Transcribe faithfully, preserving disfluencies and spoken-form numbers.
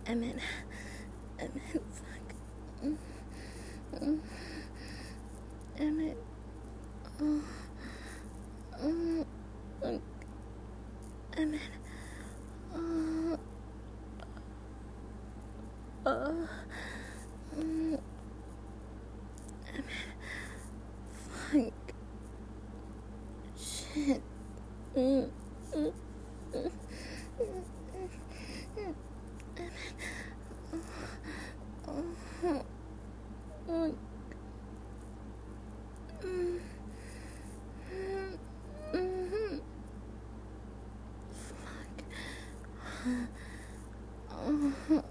Emmett. Emmett, fuck. Mm, mm. Emmett. Oh. Oh. Oh. Emmett. Oh. Oh. Mm. Emmett. Fuck. Shit. Mm. Mm. Mm. Mm. Oh, oh, oh, mm, mm, mm, fuck. Oh,